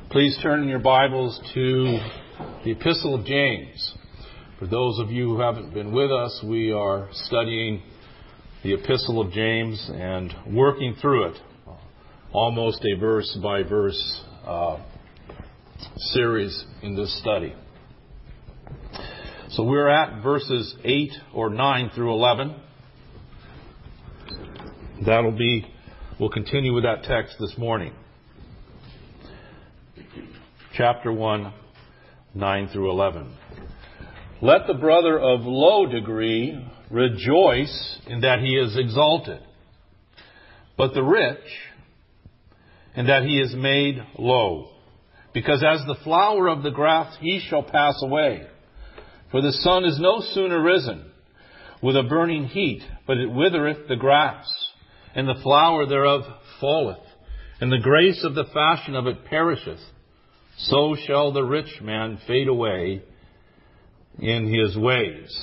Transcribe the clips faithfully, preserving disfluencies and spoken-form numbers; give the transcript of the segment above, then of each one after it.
Please turn in your Bibles to the Epistle of James. For those of you who haven't been with us, we are studying the Epistle of James and working through it, almost a verse-by-verse uh, series in this study. So we're at verses eight or nine through eleven. That'll be, we'll continue with that text this morning. Chapter one, nine through eleven. Let the brother of low degree rejoice in that he is exalted, but the rich in that he is made low. Because as the flower of the grass he shall pass away. For the sun is no sooner risen with a burning heat, but it withereth the grass, and the flower thereof falleth, and the grace of the fashion of it perisheth. So shall the rich man fade away in his ways.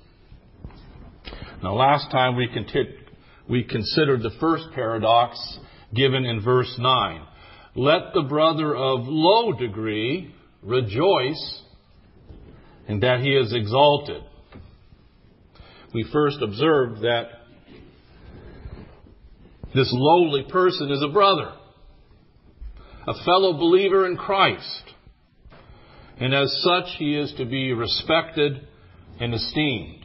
Now, last time we, conti- we considered the first paradox given in verse nine. Let the brother of low degree rejoice in that he is exalted. We first observed that this lowly person is a brother, a fellow believer in Christ. And as such, he is to be respected and esteemed.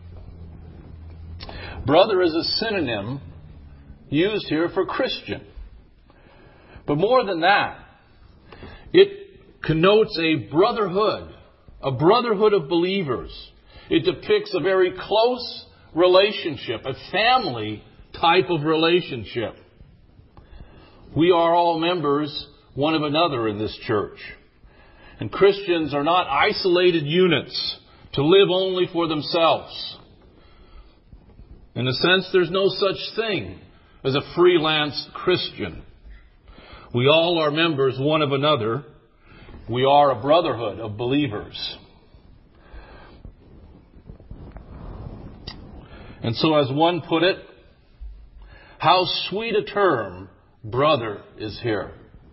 Brother is a synonym used here for Christian. But more than that, it connotes a brotherhood, a brotherhood of believers. It depicts a very close relationship, a family type of relationship. We are all members one of another in this church. And Christians are not isolated units to live only for themselves. In a sense, there's no such thing as a freelance Christian. We all are members one of another. We are a brotherhood of believers. And so as one put it, how sweet a term brother is here.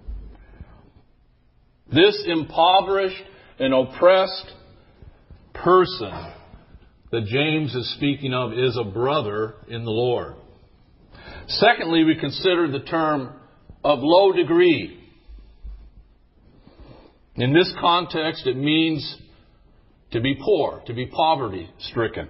This impoverished and oppressed person that James is speaking of is a brother in the Lord. Secondly, we consider the term of low degree. In this context, it means to be poor, to be poverty-stricken.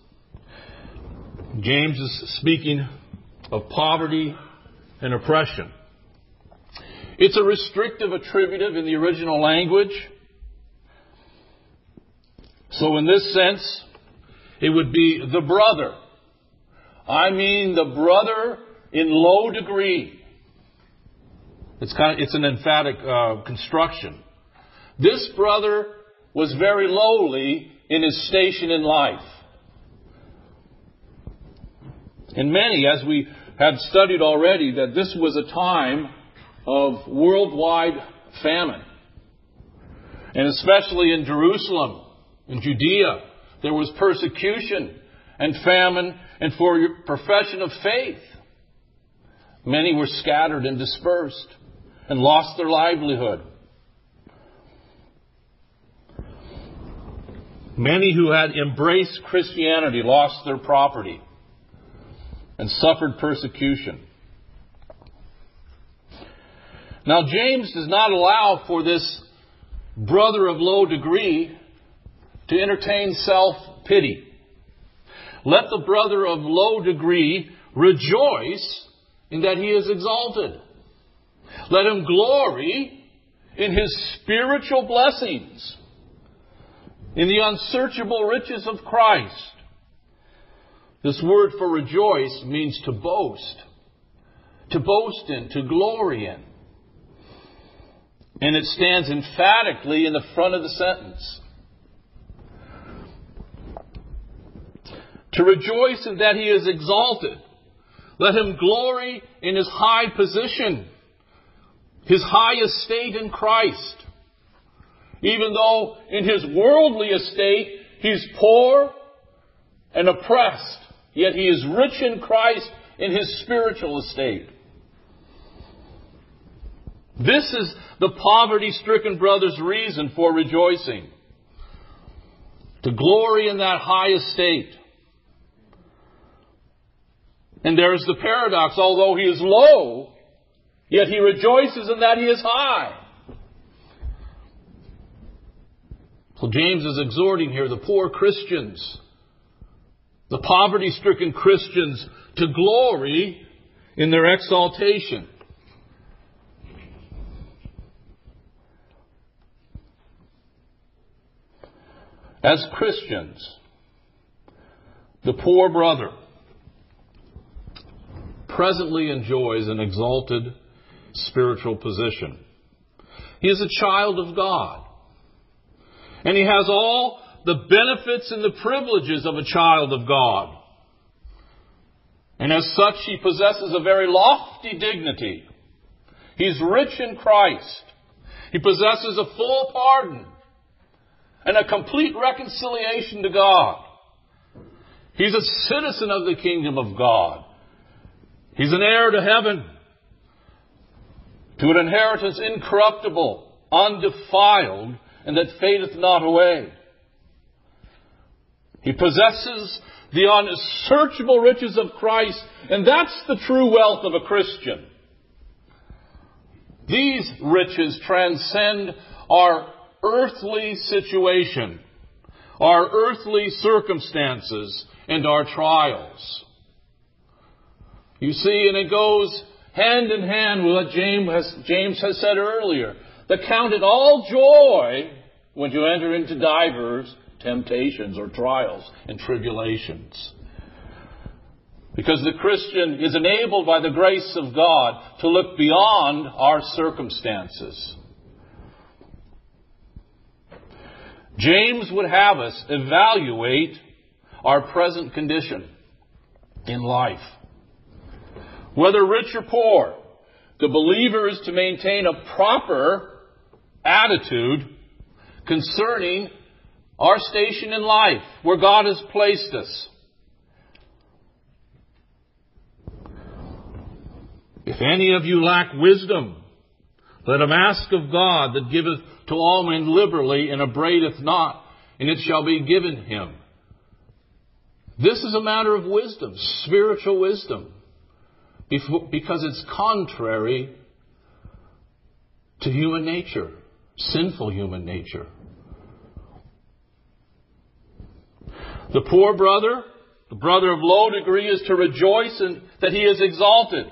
James is speaking of poverty and oppression. It's a restrictive attributive in the original language. So in this sense, it would be the brother. I mean the brother in low degree. It's kind of, it's an emphatic uh, construction. This brother was very lowly in his station in life. And many, as we had studied already, that this was a time of worldwide famine. And especially in Jerusalem, in Judea, there was persecution and famine, and for your profession of faith, many were scattered and dispersed and lost their livelihood. Many who had embraced Christianity lost their property and suffered persecution. Now, James does not allow for this brother of low degree to entertain self-pity. Let the brother of low degree rejoice in that he is exalted. Let him glory in his spiritual blessings, in the unsearchable riches of Christ. This word for rejoice means to boast, to boast in, to glory in. And it stands emphatically in the front of the sentence. To rejoice in that he is exalted. Let him glory in his high position, his high estate in Christ. Even though in his worldly estate he's poor and oppressed, yet he is rich in Christ in his spiritual estate. This is the poverty-stricken brother's reason for rejoicing. To glory in that high estate. And there is the paradox. Although he is low, yet he rejoices in that he is high. So James is exhorting here the poor Christians, the poverty-stricken Christians, to glory in their exaltation. As Christians, the poor brother presently enjoys an exalted spiritual position. He is a child of God. And he has all the benefits and the privileges of a child of God. And as such, he possesses a very lofty dignity. He's rich in Christ. He possesses a full pardon and a complete reconciliation to God. He's a citizen of the kingdom of God. He's an heir to heaven, to an inheritance incorruptible, undefiled, and that fadeth not away. He possesses the unsearchable riches of Christ, and that's the true wealth of a Christian. These riches transcend our earthly situation, our earthly circumstances, and our trials. You see, and it goes hand in hand with what James has, James has said earlier. That count it all joy when you enter into divers temptations or trials and tribulations. Because the Christian is enabled by the grace of God to look beyond our circumstances. James would have us evaluate our present condition in life. Whether rich or poor, the believer is to maintain a proper attitude concerning our station in life, where God has placed us. If any of you lack wisdom, let him ask of God that giveth to all men liberally and upbraideth not, and it shall be given him. This is a matter of wisdom, spiritual wisdom, because it's contrary to human nature, sinful human nature. The poor brother, the brother of low degree, is to rejoice in that he is exalted.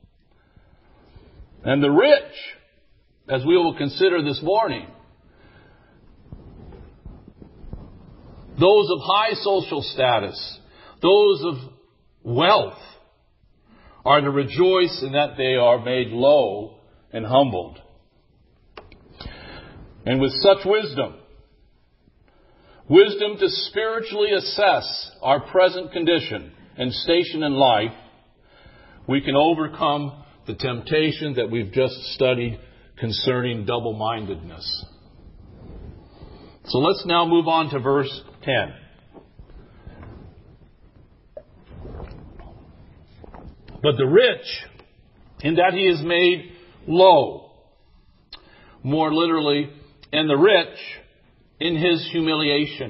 And the rich, as we will consider this morning, those of high social status, those of wealth, are to rejoice in that they are made low and humbled. And with such wisdom, wisdom to spiritually assess our present condition and station in life, we can overcome the temptation that we've just studied concerning double-mindedness. So let's now move on to verse ten. But the rich, in that he is made low. More literally, and the rich in his humiliation.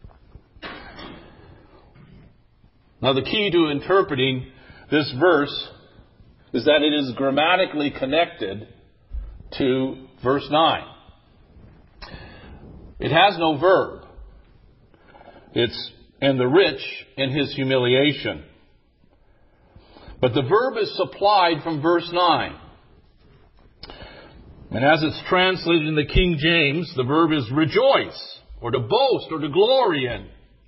Now the key to interpreting this verse is that it is grammatically connected to verse nine. It has no verb. It's, and the rich in his humiliation. But the verb is supplied from verse nine. And as it's translated in the King James, the verb is rejoice, or to boast, or to glory in.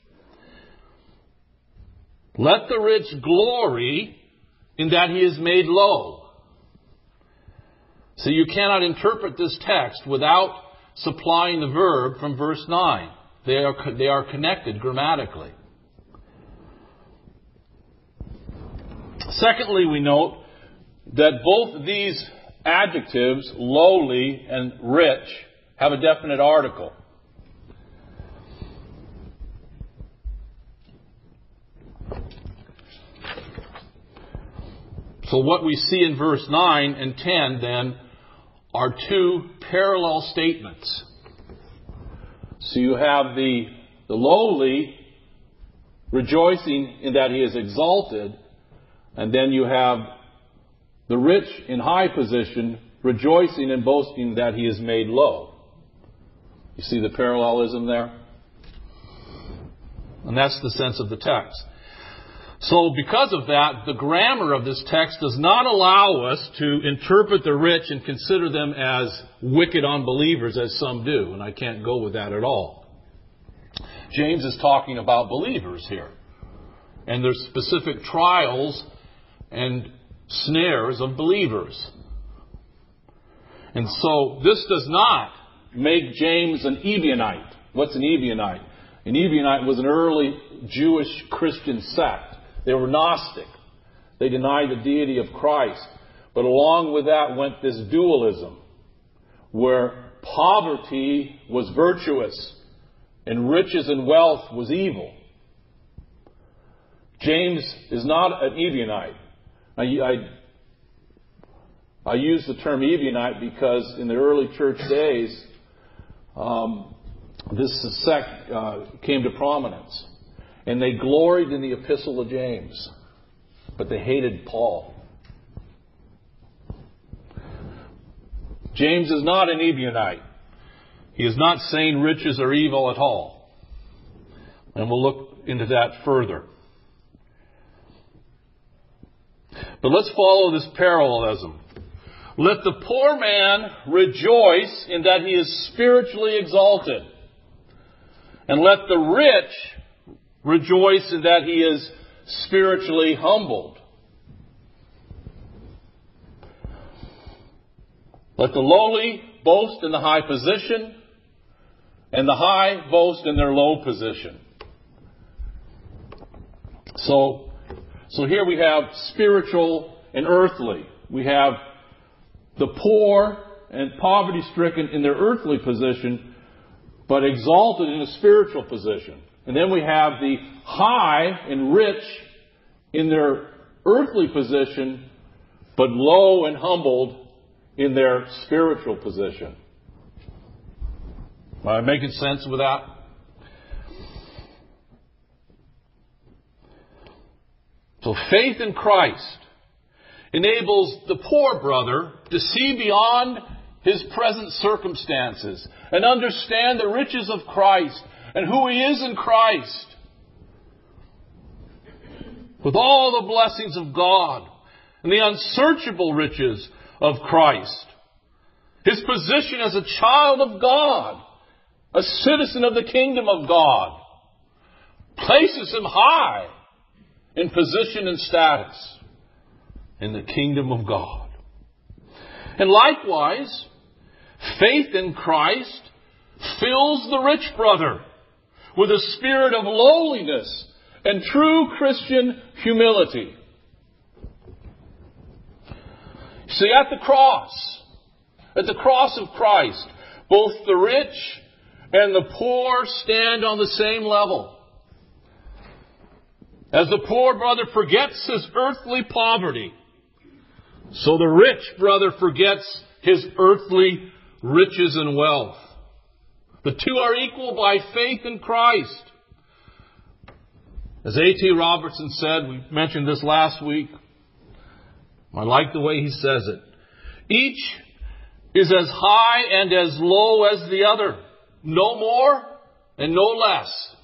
Let the rich glory in that he is made low. So you cannot interpret this text without supplying the verb from verse nine. They are, they are connected grammatically. Secondly, we note that both these adjectives, lowly and rich, have a definite article. So what we see in verse nine and ten then are two parallel statements. So you have the, the lowly rejoicing in that he is exalted, and then you have the rich in high position rejoicing and boasting that he is made low. You see the parallelism there? And that's the sense of the text. So because of that, the grammar of this text does not allow us to interpret the rich and consider them as wicked unbelievers, as some do. And I can't go with that at all. James is talking about believers here. And there's specific trials and snares of believers. And so this does not make James an Ebionite. What's an Ebionite? An Ebionite was an early Jewish Christian sect. They were Gnostic. They denied the deity of Christ. But along with that went this dualism, where poverty was virtuous and riches and wealth was evil. James is not an Ebionite. I, I, I use the term Ebionite because in the early church days, um, this sect uh, came to prominence. And they gloried in the Epistle of James. But they hated Paul. James is not an Ebionite. He is not saying riches are evil at all. And we'll look into that further. But let's follow this parallelism. Let the poor man rejoice in that he is spiritually exalted. And let the rich rejoice in that he is spiritually humbled. Let the lowly boast in the high position, and the high boast in their low position. So, so here we have spiritual and earthly. We have the poor and poverty-stricken in their earthly position, but exalted in a spiritual position. And then we have the high and rich in their earthly position, but low and humbled in their spiritual position. Am I making sense with that? So faith in Christ enables the poor brother to see beyond his present circumstances and understand the riches of Christ and who he is in Christ. With all the blessings of God and the unsearchable riches of Christ. His position as a child of God, a citizen of the kingdom of God, places him high in position and status in the kingdom of God. And likewise, faith in Christ fills the rich brother with a spirit of lowliness and true Christian humility. See, at the cross, at the cross of Christ, both the rich and the poor stand on the same level. As the poor brother forgets his earthly poverty, so the rich brother forgets his earthly riches and wealth. The two are equal by faith in Christ. As A T Robertson said, we mentioned this last week. I like the way he says it. Each is as high and as low as the other. No more and no less.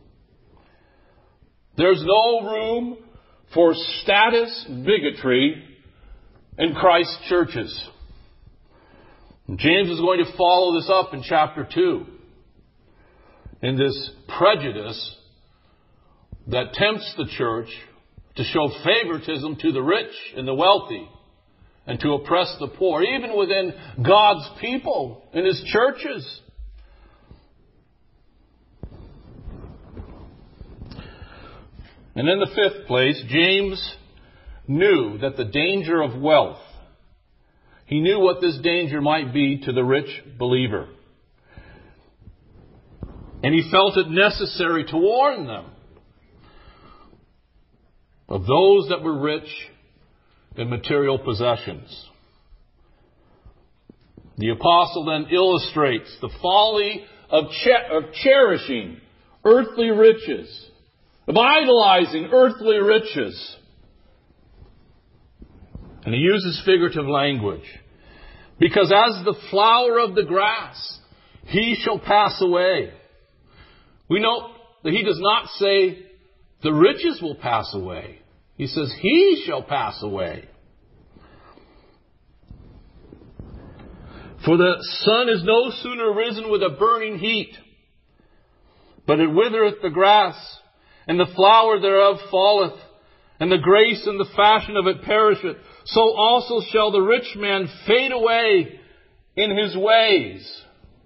There's no room for status bigotry in Christ's churches. James is going to follow this up in chapter two. In this prejudice that tempts the church to show favoritism to the rich and the wealthy and to oppress the poor, even within God's people in His churches. And in the fifth place, James knew that the danger of wealth, he knew what this danger might be to the rich believer. And he felt it necessary to warn them of those that were rich in material possessions. The apostle then illustrates the folly of, che- of cherishing earthly riches, of idolizing earthly riches. And he uses figurative language. Because as the flower of the grass, he shall pass away. We note that he does not say the riches will pass away. He says he shall pass away. For the sun is no sooner risen with a burning heat, but it withereth the grass, and the flower thereof falleth, and the grace and the fashion of it perisheth. So also shall the rich man fade away in his ways.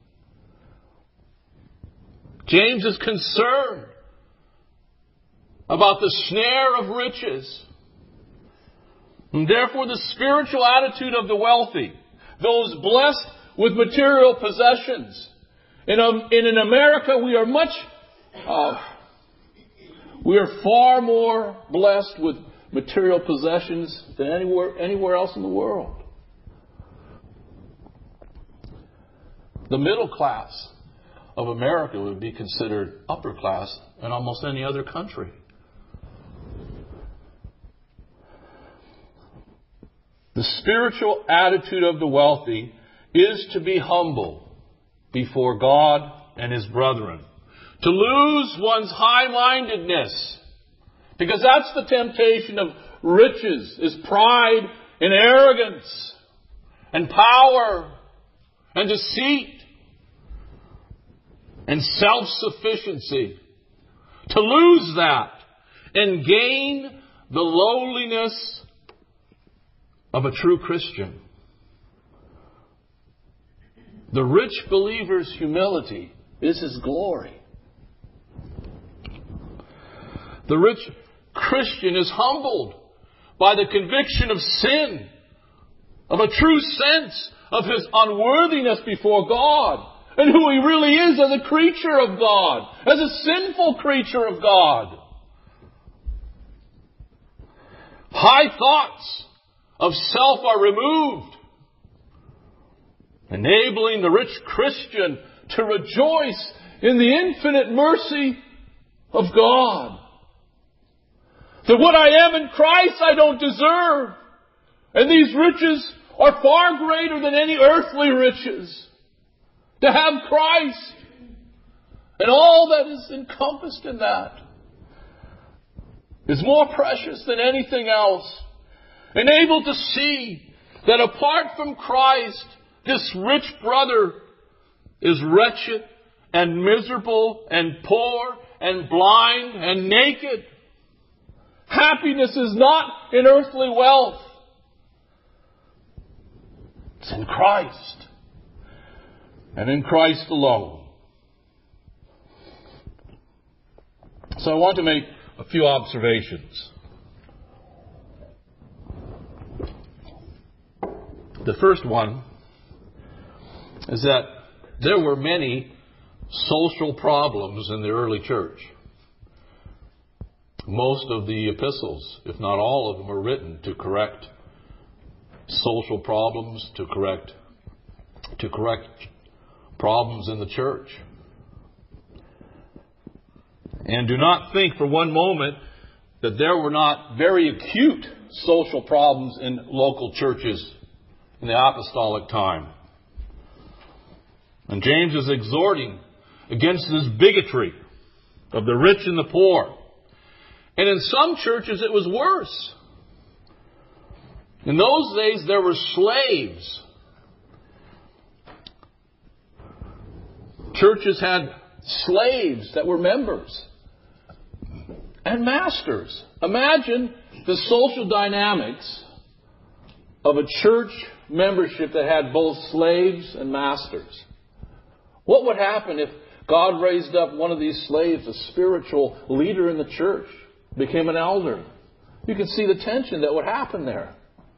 James is concerned about the snare of riches. And therefore the spiritual attitude of the wealthy, those blessed with material possessions. In, um, in, in America, we are much, uh, we are far more blessed with material possessions than anywhere, anywhere else in the world. The middle class of America would be considered upper class in almost any other country. The spiritual attitude of the wealthy is to be humble before God and His brethren. To lose one's high-mindedness. Because that's the temptation of riches, is pride and arrogance and power and deceit and self-sufficiency. To lose that and gain the lowliness of a true Christian. The rich believer's humility is his glory. The rich Christian is humbled by the conviction of sin, of a true sense of his unworthiness before God, and who he really is as a creature of God, as a sinful creature of God. High thoughts of self are removed, enabling the rich Christian to rejoice in the infinite mercy of God. That what I am in Christ I don't deserve. And these riches are far greater than any earthly riches. To have Christ and all that is encompassed in that is more precious than anything else. And able to see that apart from Christ, this rich brother is wretched and miserable and poor and blind and naked. Happiness is not in earthly wealth. It's in Christ. And in Christ alone. So I want to make a few observations. The first one is that there were many social problems in the early church. Most of the epistles, if not all of them, are written to correct social problems, to correct to correct problems in the church. And do not think for one moment that there were not very acute social problems in local churches in the apostolic time. And James is exhorting against this bigotry of the rich and the poor. And in some churches it was worse. In those days there were slaves. Churches had slaves that were members. And masters. Imagine the social dynamics of a church membership that had both slaves and masters. What would happen if God raised up one of these slaves, a spiritual leader in the church, became an elder? You can see the tension that would happen there.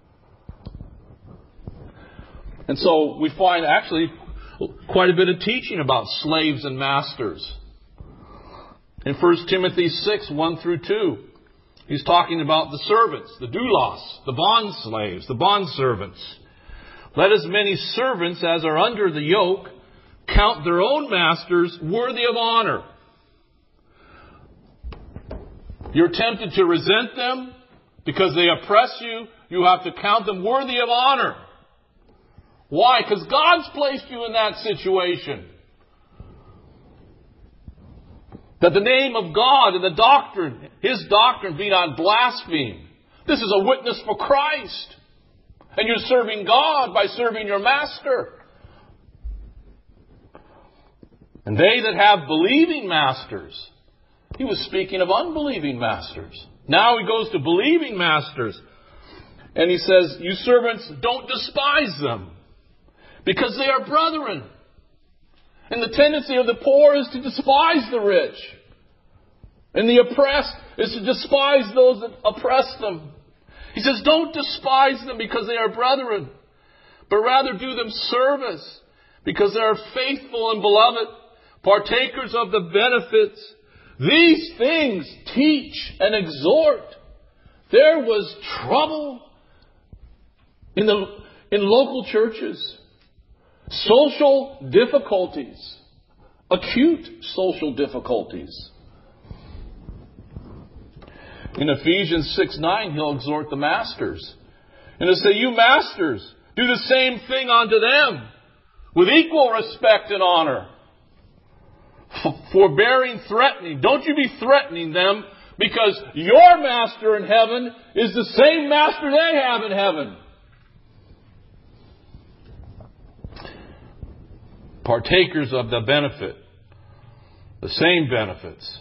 And so we find actually quite a bit of teaching about slaves and masters. In First Timothy six, one through two, he's talking about the servants, the doulos, the bond slaves, the bond servants. let as many servants as are under the yoke count their own masters worthy of honor. You're tempted to resent them because they oppress you. You have to count them worthy of honor. Why? Because God's placed you in that situation. That the name of God and the doctrine, His doctrine, be not blasphemed. This is a witness for Christ. And you're serving God by serving your master. And they that have believing masters. He was speaking of unbelieving masters. Now he goes to believing masters. And he says, you servants, don't despise them, because they are brethren. And the tendency of the poor is to despise the rich. And the oppressed is to despise those that oppress them. He says, don't despise them because they are brethren, but rather do them service because they are faithful and beloved, partakers of the benefits. These things teach and exhort. There was trouble in the in local churches. Social difficulties. Acute social difficulties. In Ephesians six nine, he'll exhort the masters. And he'll say, you masters, do the same thing unto them with equal respect and honor. Forbearing, threatening. Don't you be threatening them, because your master in heaven is the same master they have in heaven. Partakers of the benefit. The same benefits.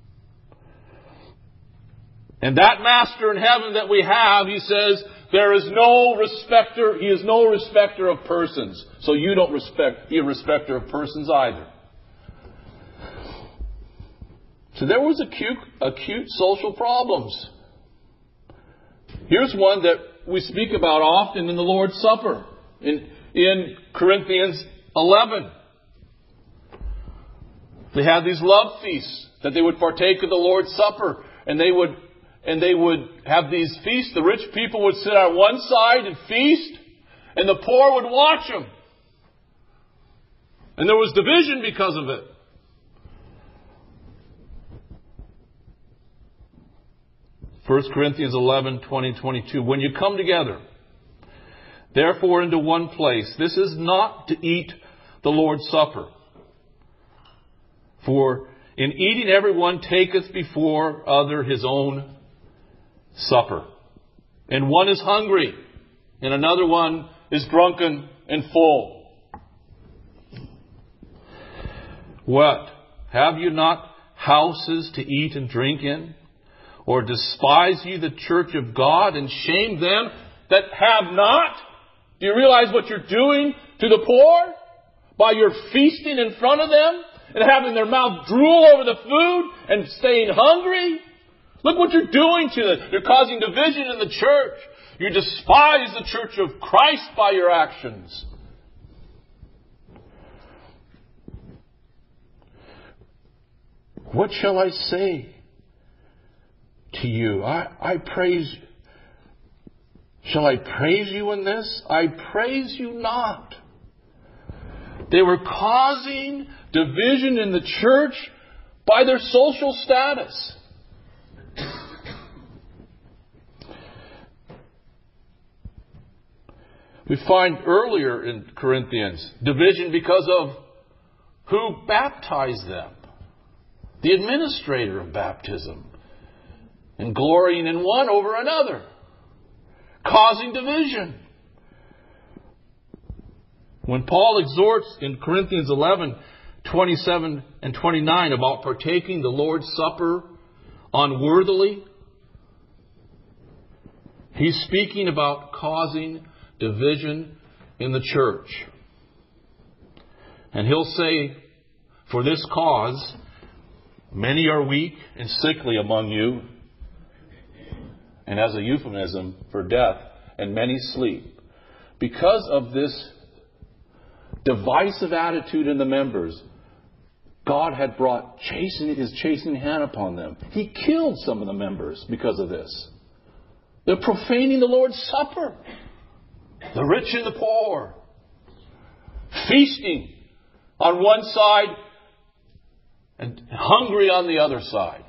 And that master in heaven that we have, he says, there is no respecter, he is no respecter of persons. So you don't respect, be a respecter of persons either. So there was acute, acute social problems. Here's one that we speak about often in the Lord's Supper. In, in Corinthians eleven. They had these love feasts that they would partake of the Lord's Supper. And they would, and they would have these feasts. The rich people would sit on one side and feast. And the poor would watch them. And there was division because of it. First Corinthians eleven, twenty, twenty-two. When you come together, therefore into one place, this is not to eat the Lord's Supper. For in eating everyone taketh before other his own supper. And one is hungry, and another one is drunken and full. What? Have you not houses to eat and drink in? Or despise ye the church of God and shame them that have not? Do you realize what you're doing to the poor? By your feasting in front of them and having their mouth drool over the food and staying hungry? Look what you're doing to them. You're causing division in the church. You despise the church of Christ by your actions. What shall I say to you? I, I praise. Shall I praise you in this? I praise you not. They were causing division in the church by their social status. We find earlier in Corinthians division because of who baptized them. The administrator of baptism. And glorying in one over another. Causing division. When Paul exhorts in Corinthians eleven, twenty-seven and twenty-nine about partaking the Lord's Supper unworthily, he's speaking about causing division in the church. And he'll say, for this cause, many are weak and sickly among you, and as a euphemism for death, and many sleep. Because of this divisive attitude in the members, God had brought chastening, His chastening hand upon them. He killed some of the members because of this. They're profaning the Lord's Supper. The rich and the poor. Feasting on one side and hungry on the other side.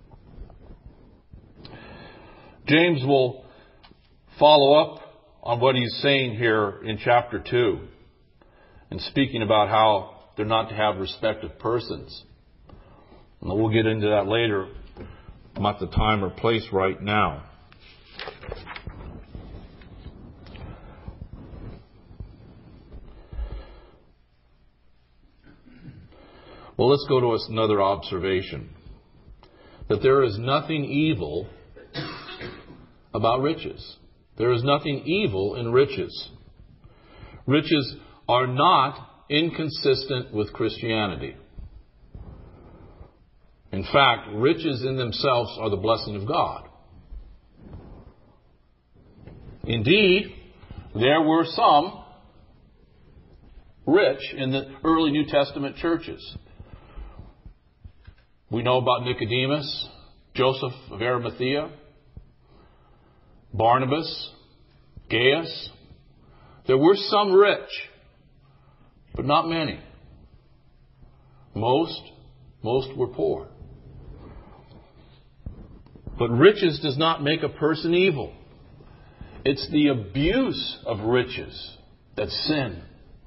James will follow up on what he's saying here in chapter two and speaking about how they're not to have respect of persons. And we'll get into that later. I'm at the time or place right now. Well, let's go to another observation. That there is nothing evil about riches. There is nothing evil in riches. Riches are not inconsistent with Christianity. In fact, riches in themselves are the blessing of God. Indeed, there were some rich in the early New Testament churches. We know about Nicodemus, Joseph of Arimathea, Barnabas, Gaius. There were some rich, but not many. Most, most were poor. But riches does not make a person evil. It's the abuse of riches that's sin.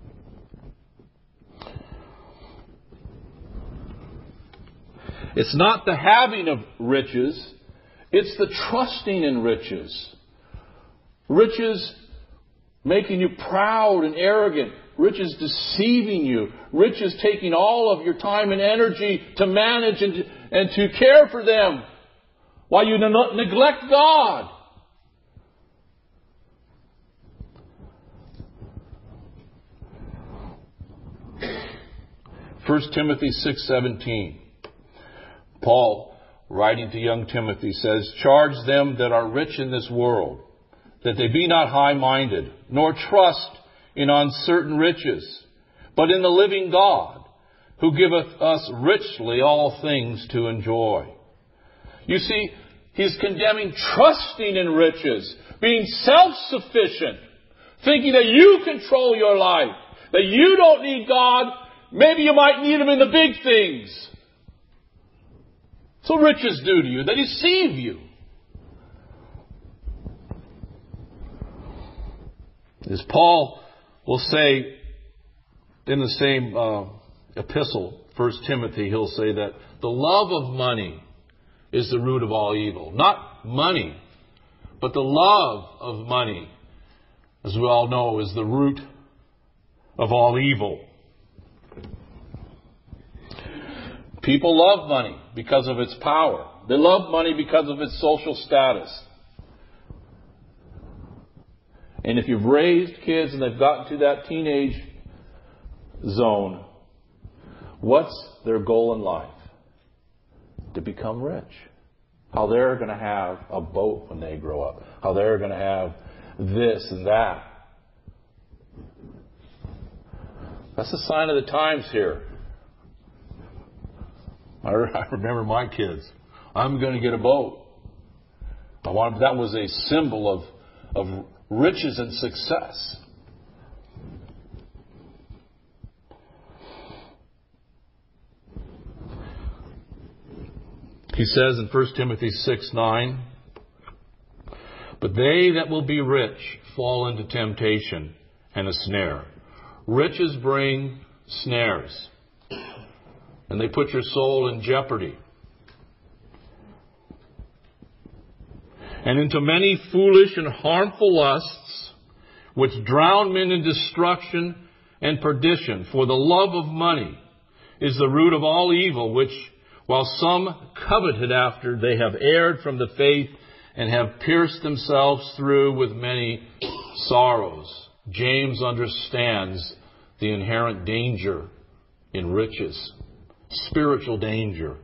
It's not the having of riches, it's the trusting in riches. Riches making you proud and arrogant. Riches deceiving you. Riches taking all of your time and energy to manage and to, and to care for them while you ne- neglect God. First Timothy six seventeen. Paul, writing to young Timothy, says, "Charge them that are rich in this world, that they be not high-minded, nor trust in uncertain riches, but in the living God, who giveth us richly all things to enjoy." You see, he's condemning trusting in riches, being self-sufficient, thinking that you control your life, that you don't need God. Maybe you might need Him in the big things. So riches do to you. They deceive you. As Paul will say in the same uh, epistle, First Timothy, he'll say that the love of money is the root of all evil. Not money, but the love of money, as we all know, is the root of all evil. People love money because of its power. They love money because of its social status. And if you've raised kids and they've gotten to that teenage zone, what's their goal in life? To become rich. How they're going to have a boat when they grow up. How they're going to have this and that. That's a sign of the times here. I remember my kids. I'm going to get a boat. I wanted, that was a symbol of, of riches and success. He says in First Timothy six nine, "But they that will be rich fall into temptation and a snare. Riches bring snares, and they put your soul in jeopardy. And into many foolish and harmful lusts, which drown men in destruction and perdition. For the love of money is the root of all evil, which, while some coveted after, they have erred from the faith and have pierced themselves through with many sorrows." James understands the inherent danger in riches. Spiritual danger.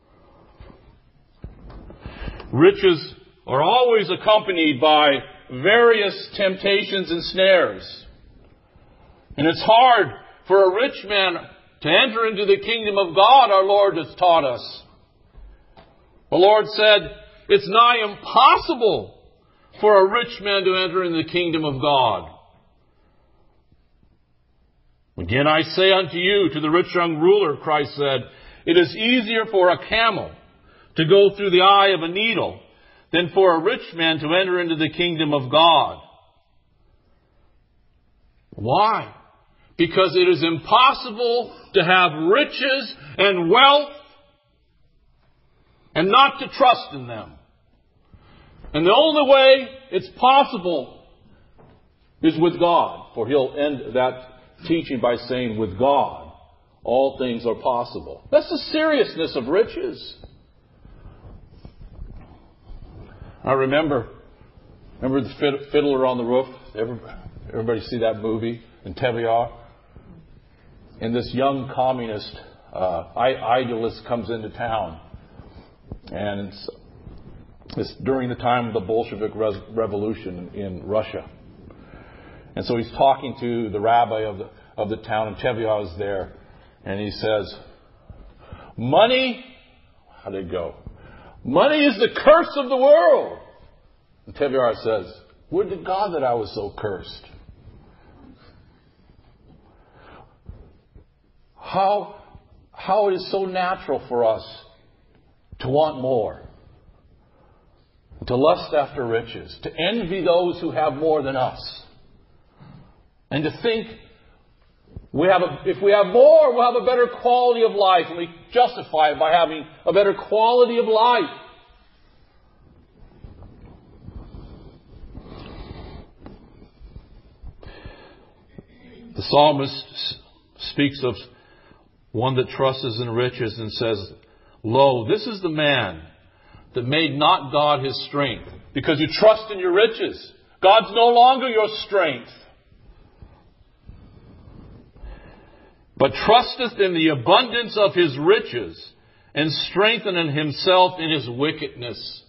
Riches are always accompanied by various temptations and snares. And it's hard for a rich man to enter into the kingdom of God, our Lord has taught us. The Lord said, it's nigh impossible for a rich man to enter in the kingdom of God. Again I say unto you, to the rich young ruler, Christ said, it is easier for a camel to go through the eye of a needle than for a rich man to enter into the kingdom of God. Why? Because it is impossible to have riches and wealth and not to trust in them. And the only way it's possible is with God. For he'll end that teaching by saying, with God, all things are possible. That's the seriousness of riches. I remember, remember the Fiddler on the Roof? Everybody see that movie in Tevye? And this young communist uh, idealist comes into town. And it's, it's during the time of the Bolshevik Res- Revolution in Russia. And so he's talking to the rabbi of the, of the town, and Tevye is there. And he says, money, how did it go? Money is the curse of the world. And Tevye says, would to God that I was so cursed. How, how it is so natural for us to want more, to lust after riches, to envy those who have more than us, and to think we have a, if we have more, we'll have a better quality of life, and we justify it by having a better quality of life. The psalmist speaks of one that trusts in riches and says, lo, this is the man that made not God his strength. Because you trust in your riches. God's no longer your strength. But trusteth in the abundance of his riches, and strengtheneth himself in his wickedness.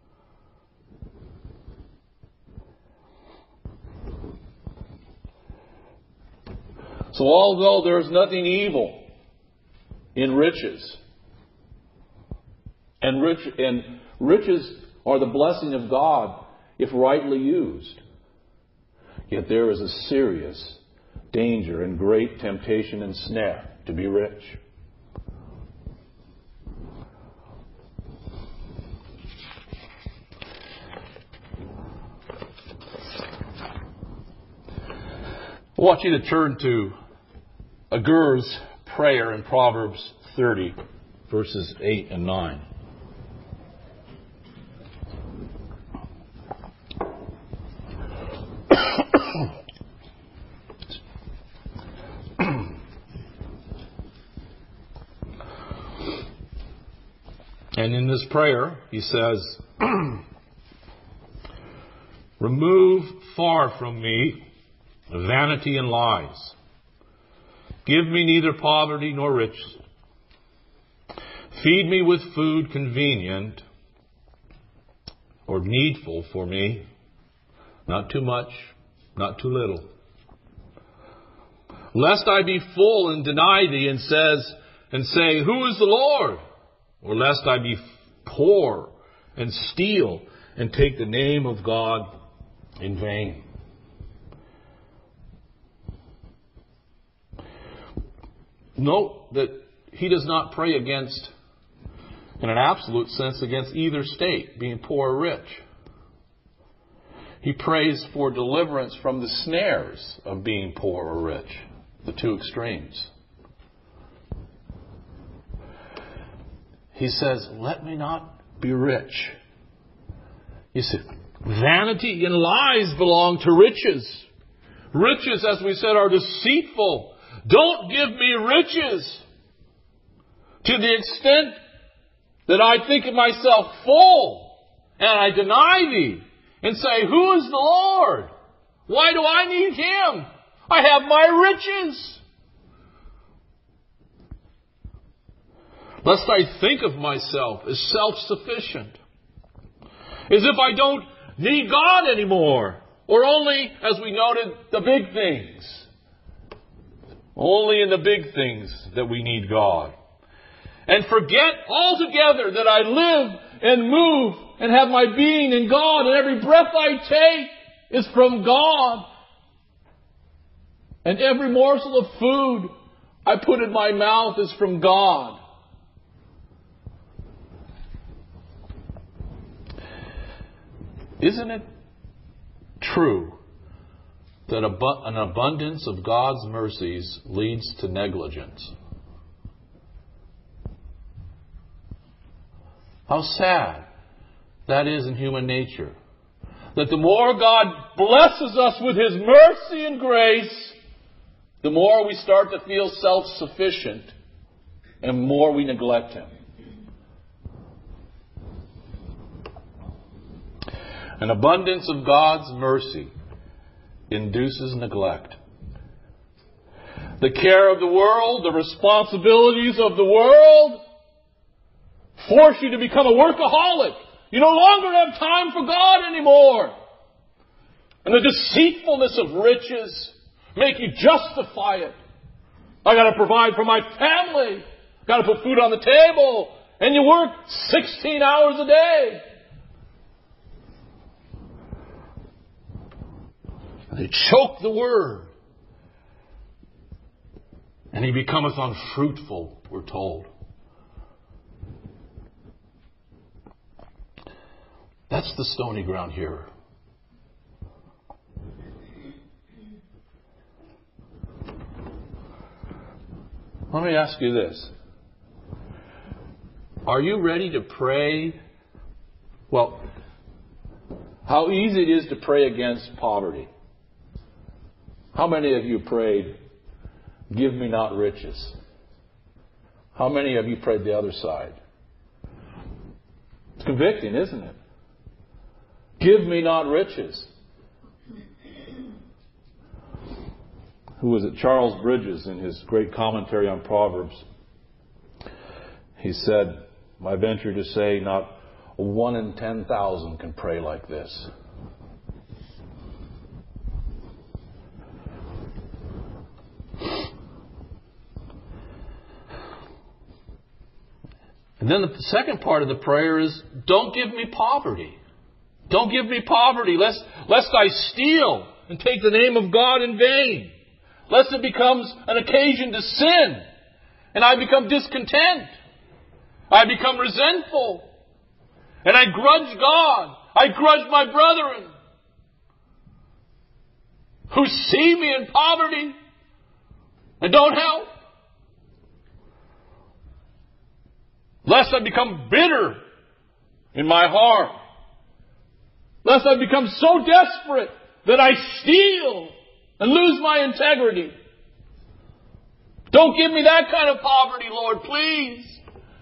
So although there is nothing evil in riches, and rich and riches are the blessing of God if rightly used, yet there is a serious danger and great temptation and snare to be rich. I want you to turn to Agur's prayer in Proverbs thirty, verses eight and nine. And in this prayer, he says, remove far from me vanity and lies. Give me neither poverty nor riches. Feed me with food convenient or needful for me. Not too much, not too little. Lest I be full and deny thee and says and say, who is the Lord? Or lest I be poor and steal and take the name of God in vain. Note that he does not pray against, in an absolute sense, against either state, being poor or rich. He prays for deliverance from the snares of being poor or rich, the two extremes. He says, let me not be rich. You see, vanity and lies belong to riches. Riches, as we said, are deceitful. Don't give me riches to the extent that I think of myself full and I deny thee and say, who is the Lord? Why do I need him? I have my riches. Lest I think of myself as self-sufficient, as if I don't need God anymore, or only, as we noted, the big things. Only in the big things that we need God. And forget altogether that I live and move and have my being in God, and every breath I take is from God. And every morsel of food I put in my mouth is from God. Isn't it true that an abundance of God's mercies leads to negligence? How sad that is in human nature. That the more God blesses us with His mercy and grace, the more we start to feel self-sufficient and more we neglect Him. An abundance of God's mercy induces neglect. The care of the world, the responsibilities of the world, force you to become a workaholic. You no longer have time for God anymore. And the deceitfulness of riches make you justify it. I got to provide for my family. Got to put food on the table. And you work sixteen hours a day. They choke the word. And he becometh unfruitful, we're told. That's the stony ground here. Let me ask you this. Are you ready to pray? Well, how easy it is to pray against poverty. How many of you prayed, give me not riches? How many of you prayed the other side? It's convicting, isn't it? Give me not riches. Who was it? Charles Bridges, in his great commentary on Proverbs. He said, I venture to say, not one in ten thousand can pray like this. And then the second part of the prayer is, don't give me poverty. Don't give me poverty, lest, lest I steal and take the name of God in vain. Lest it becomes an occasion to sin. And I become discontent. I become resentful. And I grudge God. I grudge my brethren who see me in poverty and don't help. Lest I become bitter in my heart. Lest I become so desperate that I steal and lose my integrity. Don't give me that kind of poverty, Lord, please.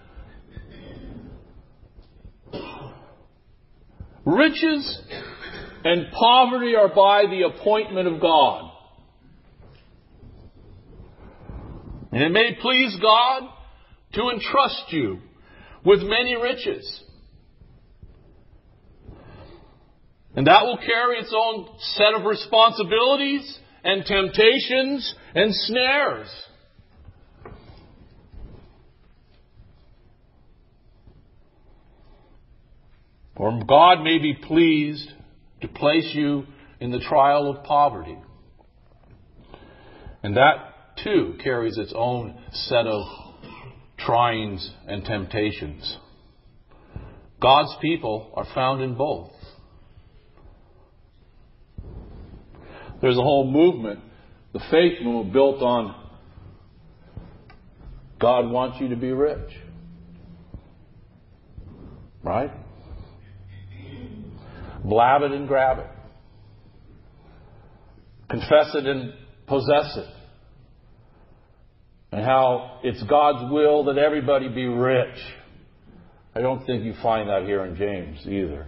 Riches and poverty are by the appointment of God. And it may please God to entrust you with many riches. And that will carry its own set of responsibilities and temptations and snares. Or God may be pleased to place you in the trial of poverty. And that too carries its own set of tryings and temptations. God's people are found in both. There's a whole movement, the faith movement, built on God wants you to be rich. Right? Blab it and grab it. Confess it and possess it. And how it's God's will that everybody be rich. I don't think you find that here in James either.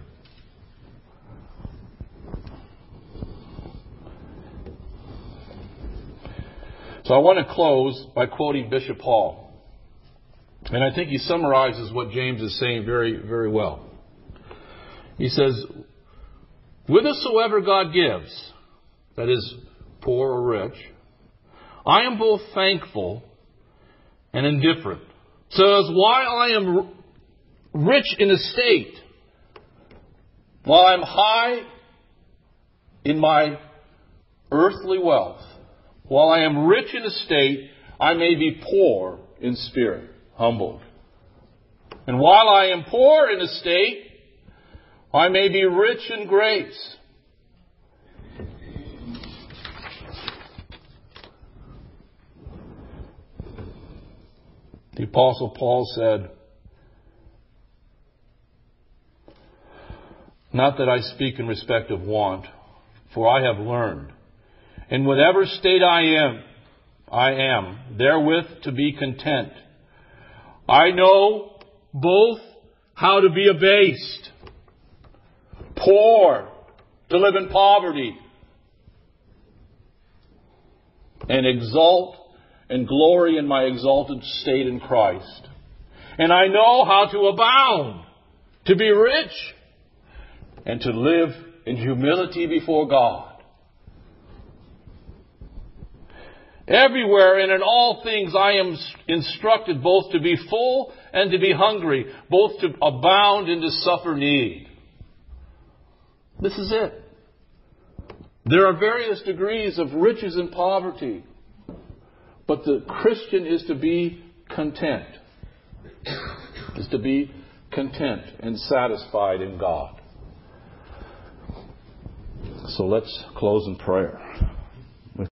So I want to close by quoting Bishop Hall. And I think he summarizes what James is saying very, very well. He says, whithersoever God gives, that is, poor or rich, I am both thankful and indifferent. So as while I am rich in estate, while I'm high in my earthly wealth, While I am rich in estate, I may be poor in spirit, humbled. And while I am poor in estate, I may be rich in grace. The Apostle Paul said, "Not that I speak in respect of want, for I have learned, in whatever state I am, I am, therewith to be content. I know both how to be abased, poor, to live in poverty, and exalt and glory in my exalted state in Christ. And I know how to abound, to be rich, and to live in humility before God. Everywhere and in all things I am instructed both to be full and to be hungry, both to abound and to suffer need." This is it. There are various degrees of riches and poverty, but the Christian is to be content. Is to be content and satisfied in God. So let's close in prayer.